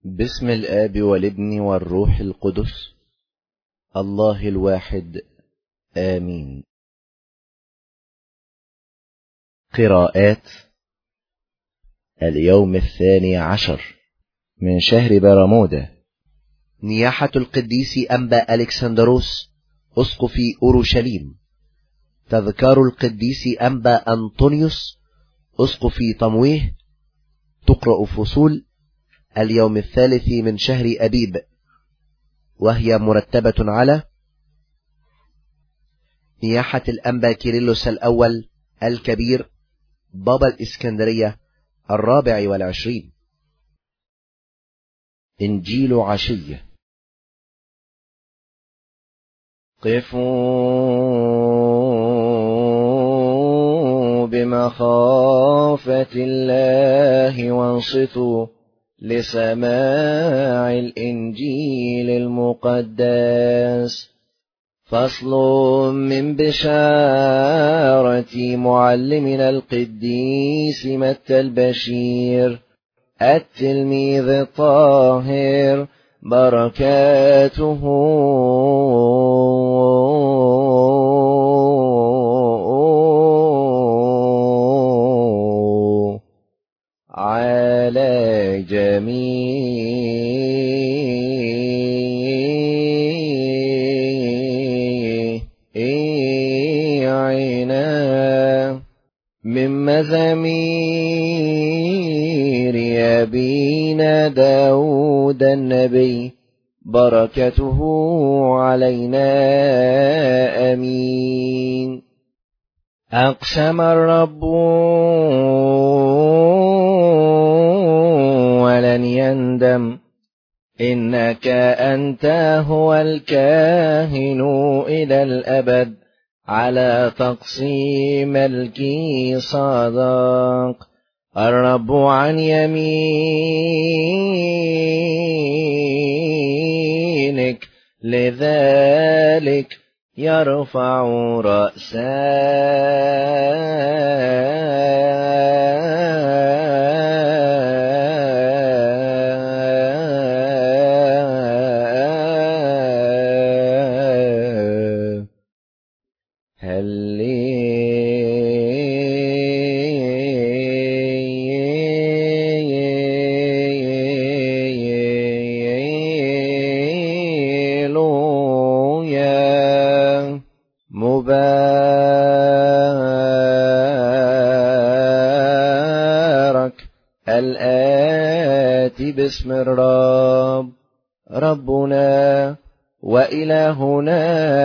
باسم الآب والابن والروح القدس الله الواحد آمين. قراءات اليوم 12 من شهر برمودا. نياحة القديس أنبا ألكسندروس أسقف أورشليم. تذكار القديس أنبا أنطونيوس أسقف طمويه. تقرأ فصول اليوم 3 من شهر أبيب، وهي مرتبة على نياحة الأنبا كيرلس الأول الكبير بابا الإسكندرية 24. إنجيل عشية. قفوا بمخافة الله وانصتوا لسماع الإنجيل المقدس. فصل من بشارة معلمنا القديس متى البشير التلميذ الطاهر، بركاته على جميعنا. من مزامير أبينا داود النبي، بركته علينا آمين. أقسم الرب ولن يندم، إنك أنت هو الكاهن إلى الأبد، على تقسيم ملكي صادق. الرب عن يمينك، لذلك يرفع مبارك الآتي باسم الرب، ربنا وإلهنا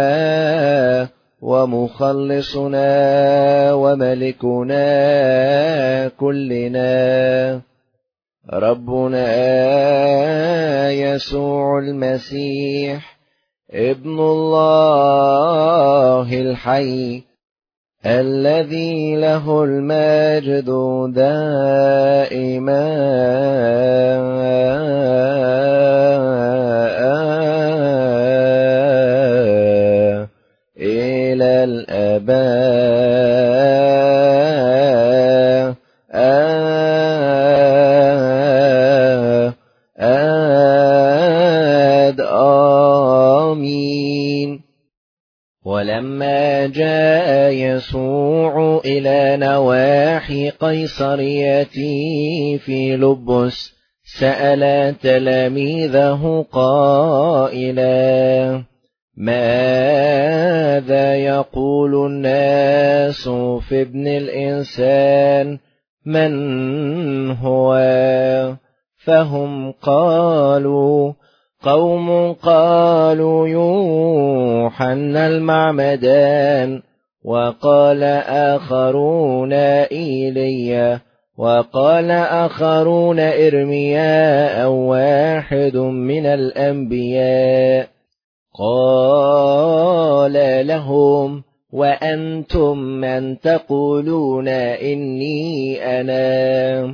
ومخلصنا وملكنا كلنا، ربنا يسوع المسيح ابن الله الحي، الذي له المجد دائما إلى الأبد. آمين. ولما جاء يسوع إلى نواحي قيصرية فيلبس، سأل تلاميذه قائلا: ماذا يقول الناس في ابن الإنسان؟ من هو؟ فهم قالوا: قوم قالوا يوحنا المعمدان، وقال آخرون إيليا، وقال آخرون إرمياء أو واحد من الأنبياء. قال لهم: وأنتم من تقولون إني أنا؟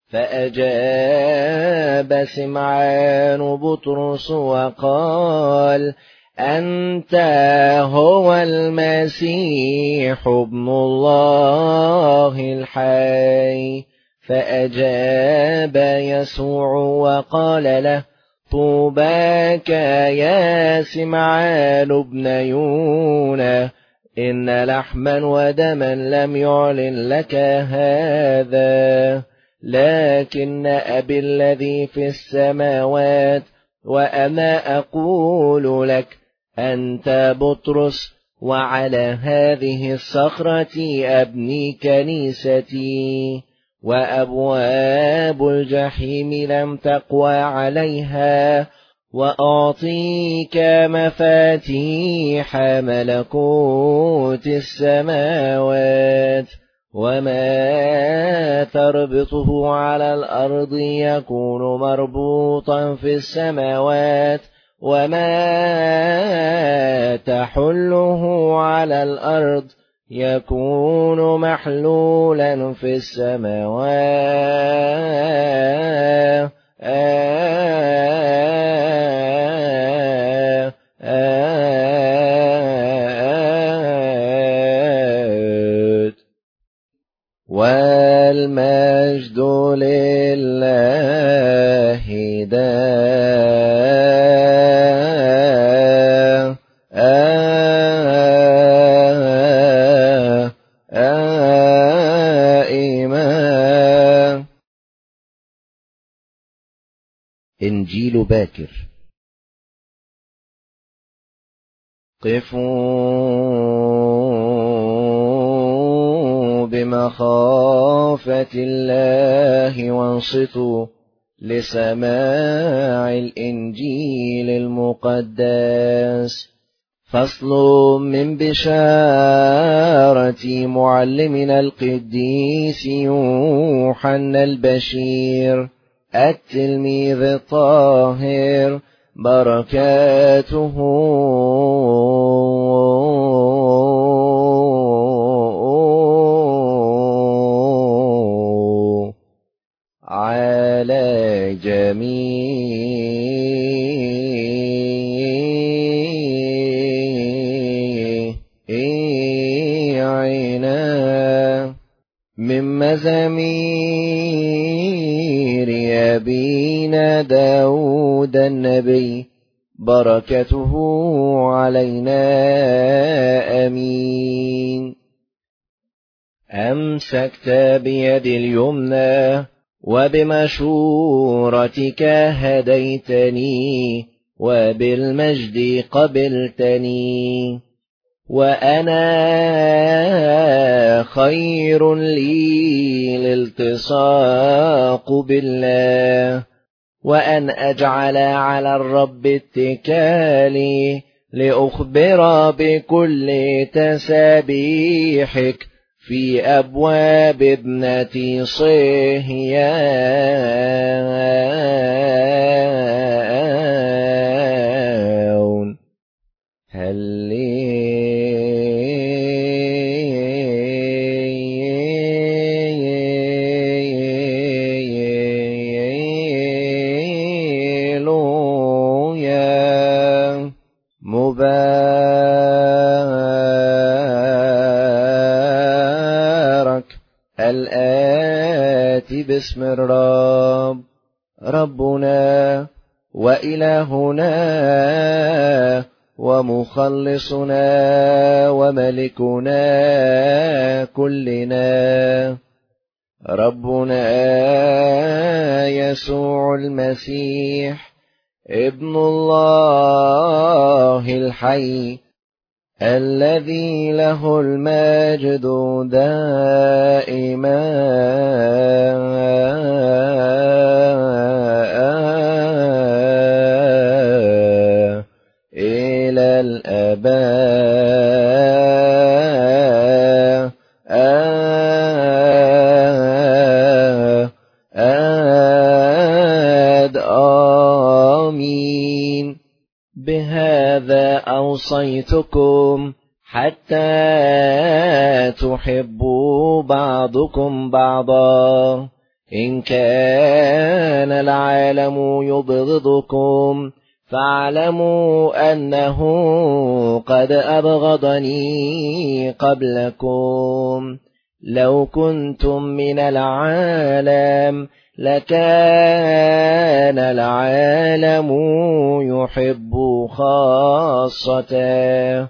فأجاب سمعان بطرس وقال: أنت هو المسيح ابن الله الحي. فأجاب يسوع وقال له: طوباك يا سمعان ابن يونا، إن لحما ودما لم يعلن لك هذا، لكن أبي الذي في السماوات. وأنا أقول لك: أنت بطرس، وعلى هذه الصخرة أبني كنيستي، وأبواب الجحيم لم تقوى عليها. وأعطيك مفاتيح ملكوت السماوات، وما تربطه على الأرض يكون مربوطا في السماوات، وما تحله على الأرض يكون محلولا في السماوات. والمجد لله دائما. إنجيل باكر. قفوا بمخافة الله وانصتوا لسماع الإنجيل المقدس. فصل من بشارة معلمنا القديس يوحنا البشير التلميذ الطاهر، بركاته على جميعنا. من مزامير أبينا داود النبي، بركته علينا آمين. أمسكت بيد اليمنى، وبمشورتك هديتني، وبالمجد قبلتني. وأنا خير لي الالتصاق بالله، وأن أجعل على الرب اتكالي، لأخبر بكل تسابيحك في أبواب ابنة صهيون. مبارك الآتي باسم الرب، ربنا وإلهنا ومخلصنا وملكنا كلنا، ربنا يسوع المسيح ابن الله الحي، الذي له المجد دائما إلى الآباء. آمين. بهذا أوصيتكم حتى تحبوا بعضكم بعضا. إن كان العالم يبغضكم، فاعلموا أنه قد أبغضني قبلكم. لو كنتم من العالم لكان العالم يحب خاصته،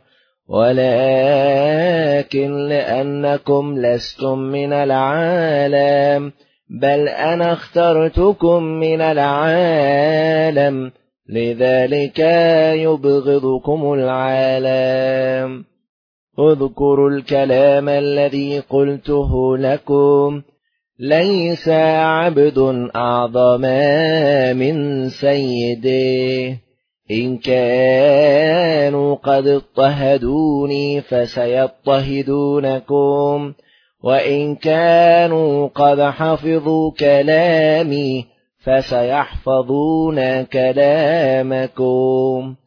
ولكن لأنكم لستم من العالم بل أنا اخترتكم من العالم، لذلك يبغضكم العالم. اذكروا الكلام الذي قلته لكم، ليس عبد أعظم من سيده. إن كانوا قد اضطهدوني فسيضطهدونكم، وإن كانوا قد حفظوا كلامي فسيحفظون كلامكم.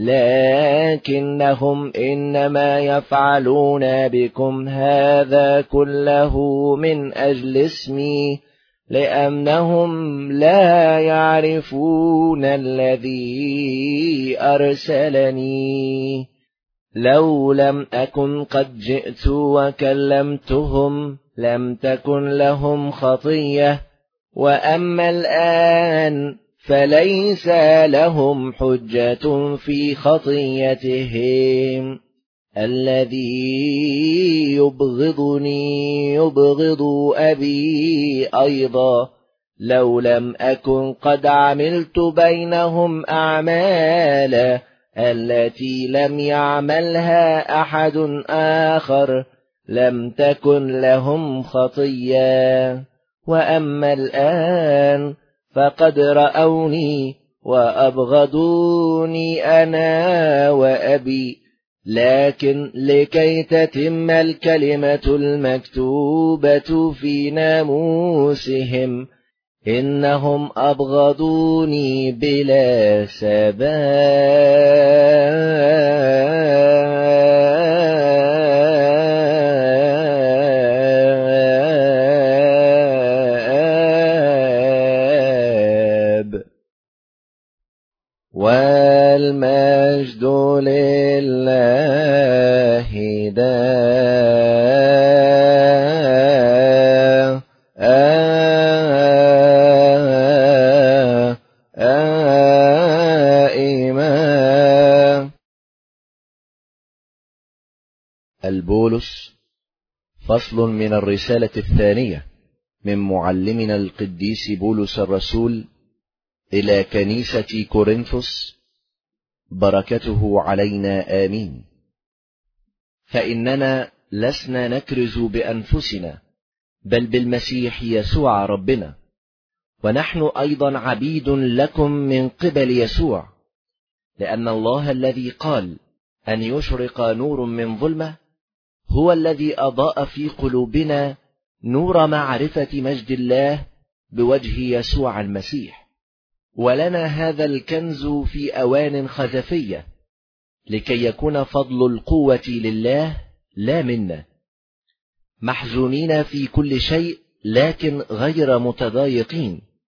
لكنهم إنما يفعلون بكم هذا كله من أجل اسمي، لأنهم لا يعرفون الذي أرسلني. لو لم أكن قد جئت وكلمتهم لم تكن لهم خطية، وأما الآن فليس لهم حجة في خطيتهم. الذي يبغضني يبغض أبي أيضا. لو لم أكن قد عملت بينهم أعمالا التي لم يعملها أحد آخر لم تكن لهم خطية. وأما الآن فقد رأوني وأبغضوني أنا وأبي، لكن لكي تتم الكلمة المكتوبة في ناموسهم إنهم أبغضوني بلا سبب. والمجد لله دائما. البولس. فصل من الرسالة الثانية من معلمنا القديس بولس الرسول إلى كنيسة كورنثوس، بركته علينا آمين. فإننا لسنا نكرز بأنفسنا بل بالمسيح يسوع ربنا، ونحن أيضا عبيد لكم من قبل يسوع، لأن الله الذي قال أن يشرق نور من ظلمة هو الذي أضاء في قلوبنا نور معرفة مجد الله بوجه يسوع المسيح. ولنا هذا الكنز في أوان خزفية، لكي يكون فضل القوة لله لا منا، محزونين في كل شيء لكن غير متضايقين،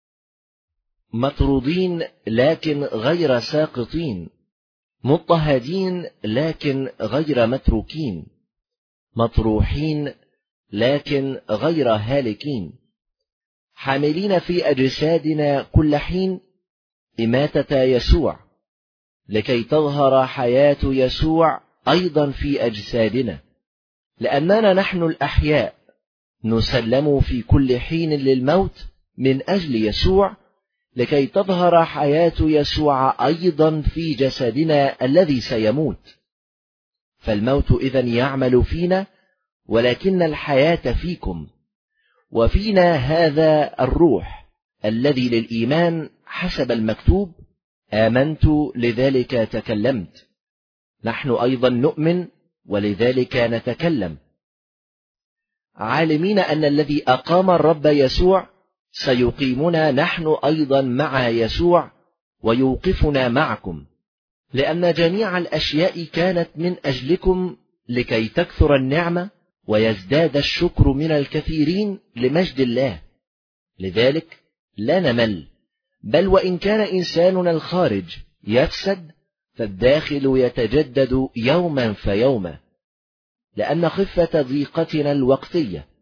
مطرودين لكن غير ساقطين، مضطهدين لكن غير متروكين، مطروحين لكن غير هالكين، حاملين في أجسادنا كل حين إماتة يسوع، لكي تظهر حياة يسوع أيضا في أجسادنا. لأننا نحن الأحياء نسلم في كل حين للموت من أجل يسوع، لكي تظهر حياة يسوع أيضا في جسدنا الذي سيموت. فالموت إذن يعمل فينا، ولكن الحياة فيكم، وفينا هذا الروح الذي للإيمان حسب المكتوب: آمنت لذلك تكلمت. نحن أيضا نؤمن ولذلك نتكلم، عالمين أن الذي أقام الرب يسوع سيقيمنا نحن أيضا مع يسوع ويوقفنا معكم، لأن جميع الأشياء كانت من أجلكم، لكي تكثر النعمة ويزداد الشكر من الكثيرين لمجد الله. لذلك لا نمل، بل وإن كان إنساننا الخارج يفسد فالداخل يتجدد يوما فيوما، لأن خفة ضيقتنا الوقتية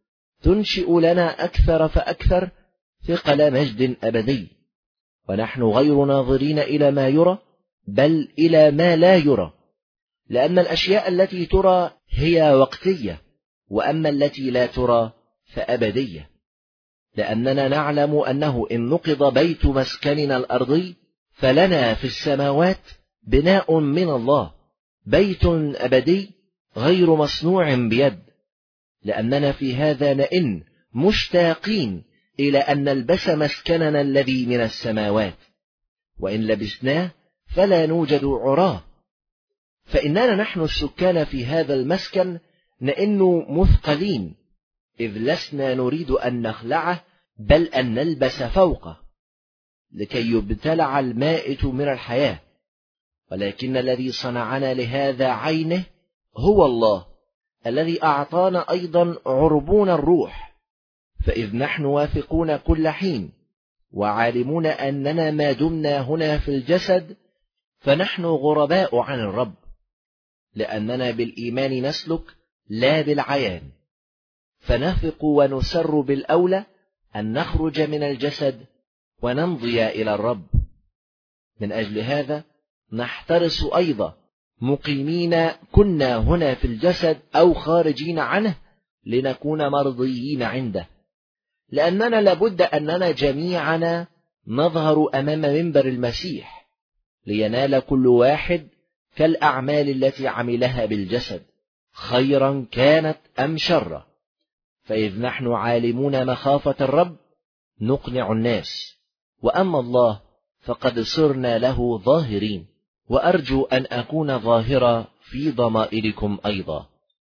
تنشئ لنا أكثر فأكثر ثقل مجد أبدي، ونحن غير ناظرين إلى ما يرى بل إلى ما لا يرى، لأن الأشياء التي ترى هي وقتية، وأما التي لا ترى فأبدية. لأننا نعلم أنه إن نقض بيت مسكننا الأرضي فلنا في السماوات بناء من الله، بيت أبدي غير مصنوع بيد، لأننا في هذا نئن مشتاقين إلى أن نلبس مسكننا الذي من السماوات، وإن لبسناه فلا نوجد عراه. فإننا نحن السكان في هذا المسكن نئن مثقلين، إذ لسنا نريد أن نخلعه بل أن نلبس فوقه، لكي يبتلع المائت من الحياة. ولكن الذي صنعنا لهذا عينه هو الله، الذي أعطانا أيضا عربون الروح. فإذ نحن واثقون كل حين وعالمون أننا ما دمنا هنا في الجسد فنحن غرباء عن الرب، لأننا بالإيمان نسلك لا بالعيان، فنثق ونسر بالأولى أن نخرج من الجسد ونمضي إلى الرب. من أجل هذا نحترس أيضا مقيمين كنا هنا في الجسد أو خارجين عنه لنكون مرضيين عنده، لأننا لابد أننا جميعنا نظهر أمام منبر المسيح لينال كل واحد كالأعمال التي عملها بالجسد، خيرا كانت أم شرا. فإذ نحن عالمون مخافة الرب نقنع الناس، وأما الله فقد صرنا له ظاهرين، وأرجو أن أكون ظاهرا في ضمائركم أيضا.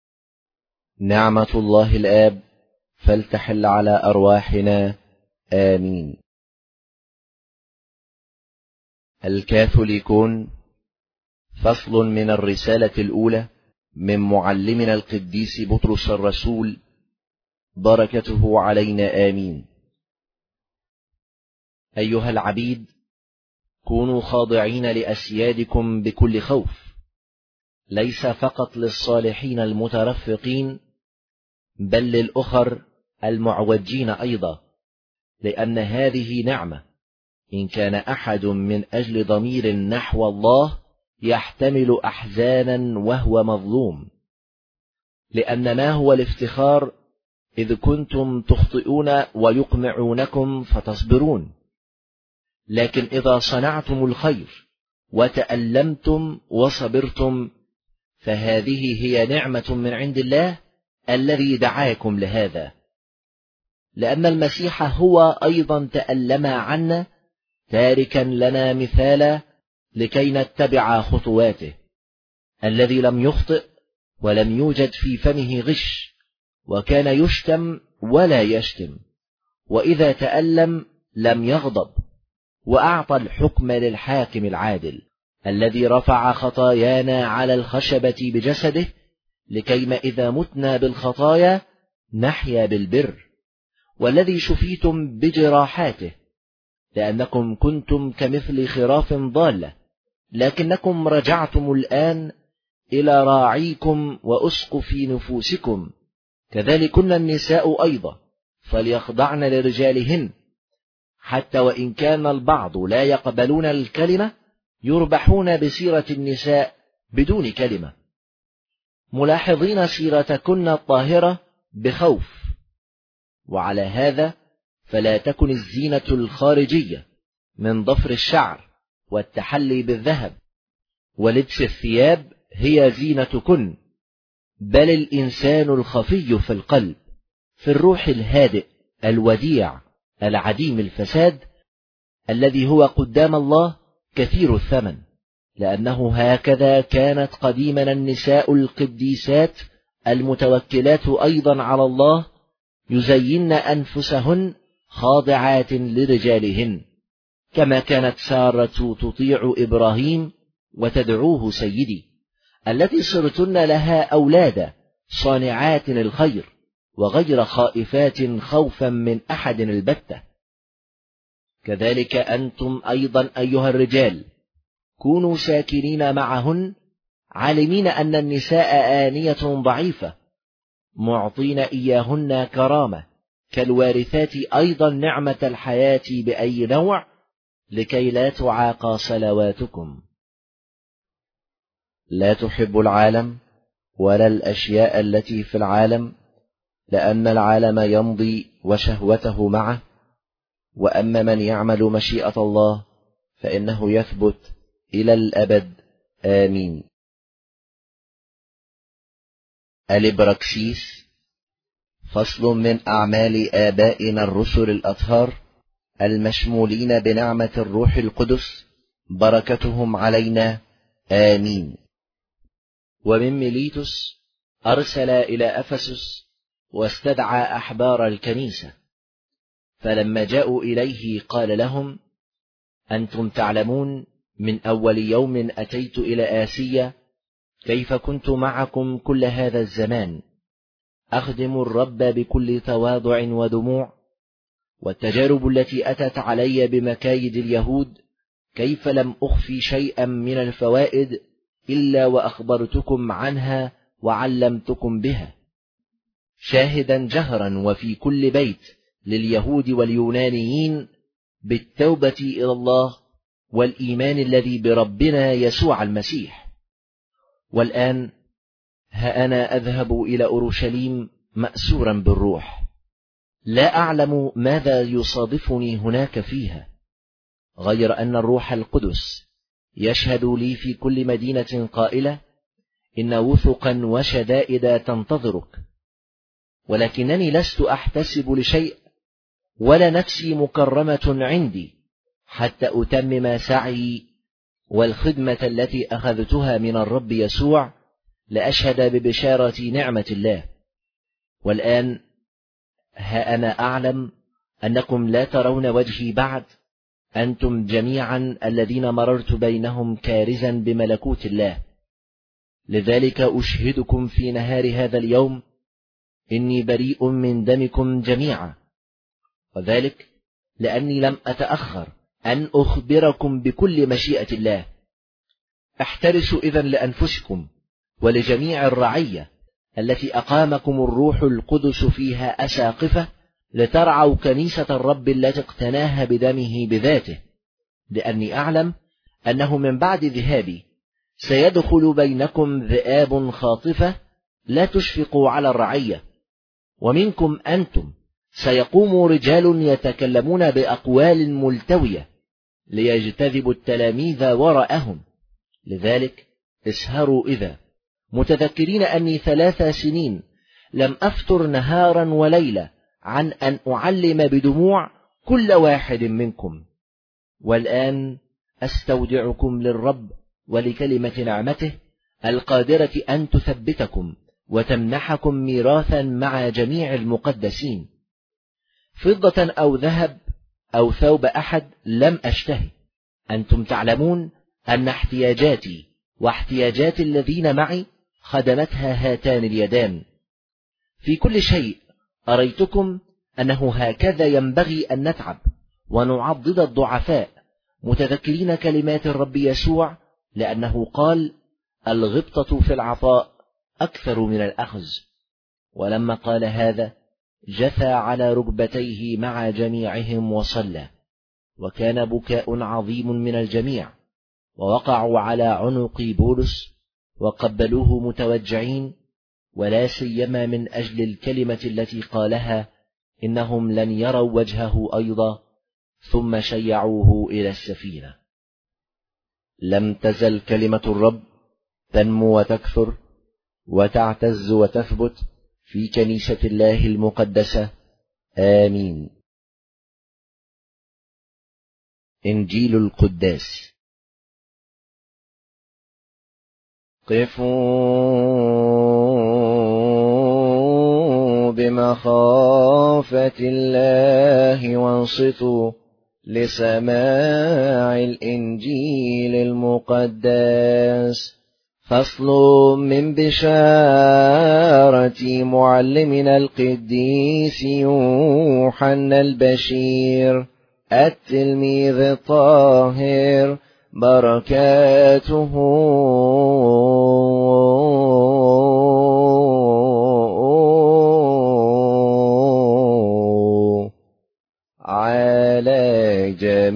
نعمة الله الآب فلتحل على أرواحنا آمين. الكاثوليكون، فصل من الرسالة الأولى من معلمنا القديس بطرس الرسول، بركته علينا آمين. أيها العبيد، كونوا خاضعين لأسيادكم بكل خوف، ليس فقط للصالحين المترفقين بل للأخر المعوجين أيضا، لأن هذه نعمة. إن كان أحد من أجل ضمير نحو الله يحتمل أحزانا وهو مظلوم، لأن ما هو الافتخار إذ كنتم تخطئون ويقمعونكم فتصبرون؟ لكن إذا صنعتم الخير وتألمتم وصبرتم فهذه هي نعمة من عند الله الذي دعاكم لهذا، لأن المسيح هو أيضا تألم عنا تاركا لنا مثالا لكي نتبع خطواته، الذي لم يخطئ ولم يوجد في فمه غش، وكان يشتم ولا يشتم، وإذا تألم لم يغضب، وأعطى الحكم للحاكم العادل الذي رفع خطايانا على الخشبة بجسده، لكيما إذا متنا بالخطايا نحيا بالبر، والذي شفيتم بجراحاته، لأنكم كنتم كمثل خراف ضالة، لكنكم رجعتم الآن إلى راعيكم وأسقف نفوسكم. كذلكن النساء أيضا فليخضعن لرجالهن، حتى وإن كان البعض لا يقبلون الكلمة يربحون بسيرة النساء بدون كلمة، ملاحظين سيرتكن الطاهرة بخوف. وعلى هذا فلا تكن الزينة الخارجية من ضفر الشعر والتحلي بالذهب ولبس الثياب هي زينتكن، بل الإنسان الخفي في القلب، في الروح الهادئ الوديع العديم الفساد، الذي هو قدام الله كثير الثمن، لأنه هكذا كانت قديما النساء القديسات المتوكلات أيضا على الله يزين أنفسهن خاضعات لرجالهن، كما كانت سارة تطيع إبراهيم وتدعوه سيدي، التي صرتن لها أولادا صانعات الخير وغير خائفات خوفا من أحد البتة. كذلك أنتم أيضا أيها الرجال كونوا ساكنين معهن، عالمين أن النساء آنية ضعيفة، معطين إياهن كرامة كالوارثات أيضا نعمة الحياة بأي نوع، لكي لا تعاقى صلواتكم. لا تحب العالم ولا الأشياء التي في العالم، لأن العالم يمضي وشهوته معه، وأما من يعمل مشيئة الله فإنه يثبت إلى الأبد. آمين. الإبراكسيس. فصل من أعمال آبائنا الرسل الأطهار المشمولين بنعمة الروح القدس، بركتهم علينا. آمين. ومن ميليتوس أرسل إلى أفسس واستدعى أحبار الكنيسة، فلما جاءوا إليه قال لهم: أنتم تعلمون من أول يوم أتيت إلى آسيا كيف كنت معكم كل هذا الزمان، أخدم الرب بكل تواضع ودموع، والتجارب التي أتت علي بمكايد اليهود كيف لم أخفي شيئا من الفوائد إلا وأخبرتكم عنها وعلمتكم بها، شاهدا جهرا وفي كل بيت لليهود واليونانيين بالتوبة إلى الله والإيمان الذي بربنا يسوع المسيح. والآن ها أنا أذهب إلى أورشليم مأسورا بالروح، لا أعلم ماذا يصادفني هناك فيها، غير أن الروح القدس يشهد لي في كل مدينة قائلة: إن وثقا وشدائد تنتظرك. ولكنني لست أحتسب لشيء، ولا نفسي مكرمة عندي، حتى أتمم سعي والخدمة التي أخذتها من الرب يسوع لأشهد ببشارة نعمة الله. والآن ها أنا أعلم أنكم لا ترون وجهي بعد، أنتم جميعا الذين مررت بينهم كارزا بملكوت الله. لذلك أشهدكم في نهار هذا اليوم إني بريء من دمكم جميعا، وذلك لأني لم أتأخر أن أخبركم بكل مشيئة الله. احترسوا إذن لأنفسكم ولجميع الرعية التي أقامكم الروح القدس فيها أساقفة، لترعوا كنيسة الرب التي اقتناها بدمه بذاته، لأني أعلم أنه من بعد ذهابي سيدخل بينكم ذئاب خاطفة لا تشفقوا على الرعية، ومنكم أنتم سيقوم رجال يتكلمون بأقوال ملتوية ليجتذبوا التلاميذ وراءهم. لذلك اسهروا إذا، متذكرين أني 3 سنين لم أفتر نهارا وليلة عن أن أعلم بدموع كل واحد منكم. والآن أستودعكم للرب ولكلمة نعمته القادرة أن تثبتكم وتمنحكم ميراثا مع جميع المقدسين. فضة أو ذهب أو ثوب أحد لم أشتهي، أنتم تعلمون أن احتياجاتي واحتياجات الذين معي خدمتها هاتان اليدان. في كل شيء أريتكم أنه هكذا ينبغي أن نتعب ونعضد الضعفاء، متذكرين كلمات الرب يسوع، لأنه قال: الغبطة في العطاء أكثر من الأخذ. ولما قال هذا جثى على ركبتيه مع جميعهم وصلى، وكان بكاء عظيم من الجميع، ووقعوا على عنق بولس وقبلوه متوجعين، ولا سيما من أجل الكلمة التي قالها إنهم لن يروا وجهه أيضا، ثم شيعوه إلى السفينة. لم تزل كلمة الرب تنمو وتكثر وتعتز وتثبت في كنيسة الله المقدسة. آمين. إنجيل القداس. قفوا بمخافة الله وانصتوا لسماع الإنجيل المقدس. فصل من بشارة معلمنا القديس يوحنا البشير التلميذ الطاهر، بركاته على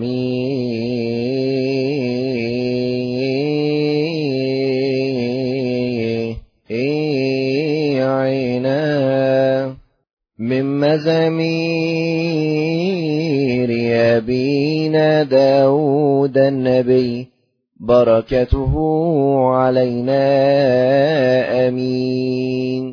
جميعنا. من مزامير أبينا داود النبي، بركته علينا آمين.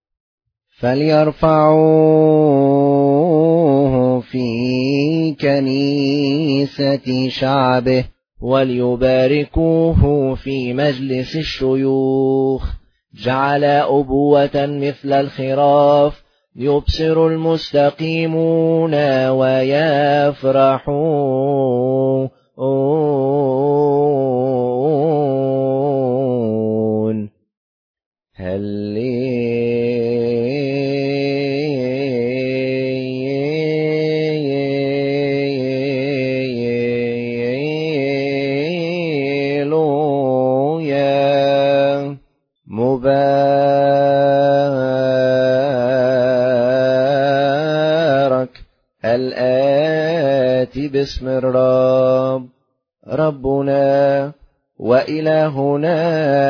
فليرفعوه في كنيسة شعبه، وليباركوه في مجلس الشيوخ. جعل أبوة مثل الخراف، يبصر المستقيمون ويفرحون. هللويا. مبارك الآتي باسم الرب، ربنا وإلهنا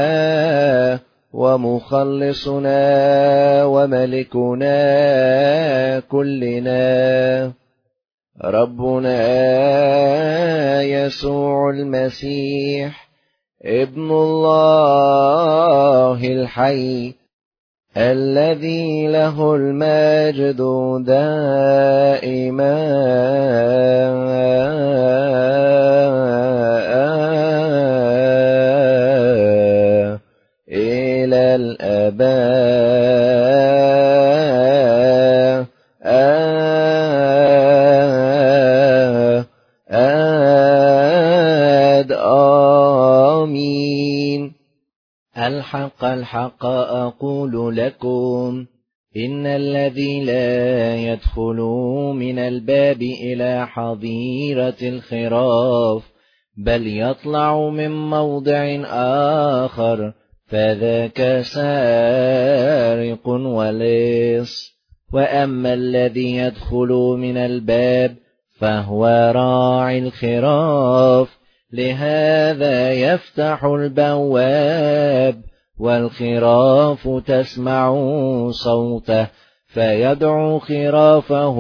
ومخلصنا وملكنا كلنا، ربنا يسوع المسيح ابن الله الحي، الذي له المجد دائما إلى الأبد. آمين. الحق الحق أقول لكم، إن الذي لا يدخل من الباب إلى حظيرة الخراف، بل يطلع من موضع آخر، فذاك سارق ولص. وأما الذي يدخل من الباب فهو راعي الخراف، لهذا يفتح البواب، والخراف تسمع صوته، فيدعو خرافه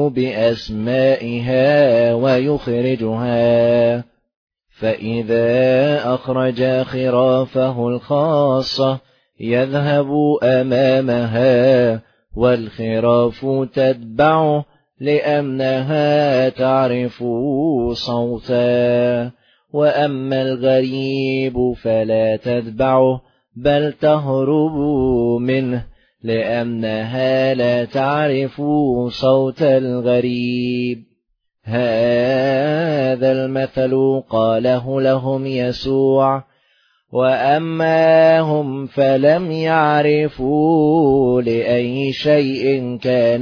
بأسمائها ويخرجها. فإذا أخرج خرافه الخاصة يذهب أمامها، والخراف تتبعه، لأنها تعرف صوته. وأما الغريب فلا تتبعه، بل تهرب منه، لأنها لا تعرف صوت الغريب. هذا المثل قاله لهم يسوع. وأما هم فلم يعرفوا لأي شيء كان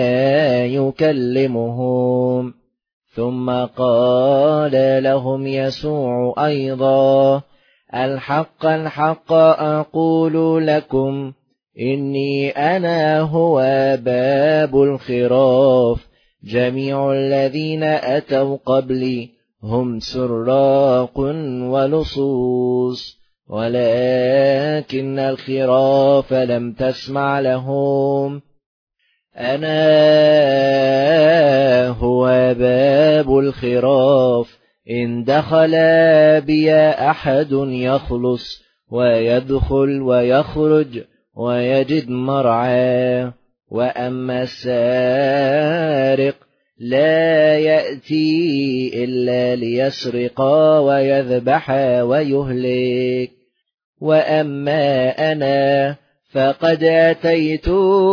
يكلمهم. ثم قال لهم يسوع أيضا: الحق الحق أقول لكم، إني أنا هو باب الخراف. جميع الذين أتوا قبلي هم سراق ولصوص، ولكن الخراف لم تسمع لهم. أنا هو باب الخراف، إن دخل بي أحد يخلص، ويدخل ويخرج ويجد مرعى. وأما السارق لا يأتي إلا ليسرق ويذبح ويهلك. وأما أنا فقد أتيت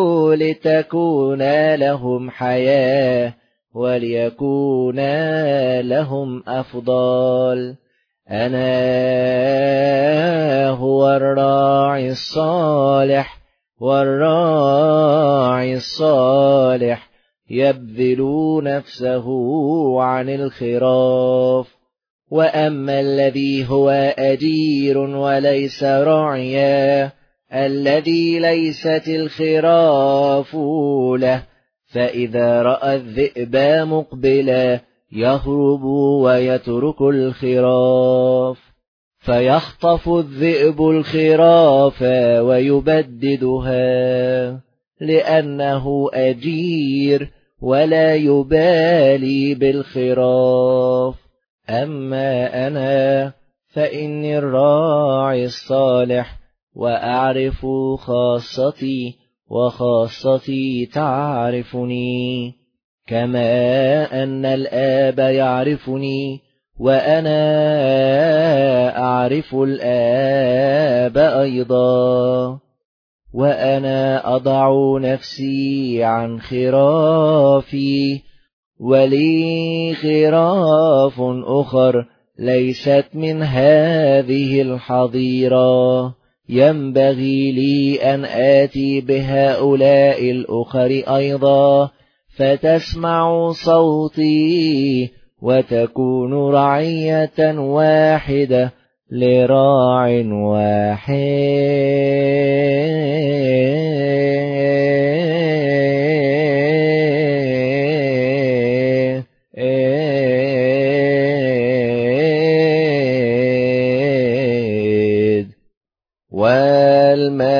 لتكون لهم حياة، وليكون لهم أفضل. أنا هو الراعي الصالح، والراعي الصالح يبذل نفسه عن الخراف. وأما الذي هو أجير وليس راعيا، الذي ليست الخراف له، فإذا رأى الذئب مقبلا يهرب ويترك الخراف، فيخطف الذئب الخراف ويبددها، لأنه أجير ولا يبالي بالخراف. أما أنا فإني الراعي الصالح، وأعرف خاصتي وخاصتي تعرفني، كما أن الآب يعرفني وأنا أعرف الآب أيضا. وأنا أضع نفسي عن خرافي، ولي خراف أخر ليست من هذه الحظيرة، ينبغي لي أن آتي بهؤلاء الأخر أيضا، فتسمع صوتي وتكون رعية واحدة لراع واحد.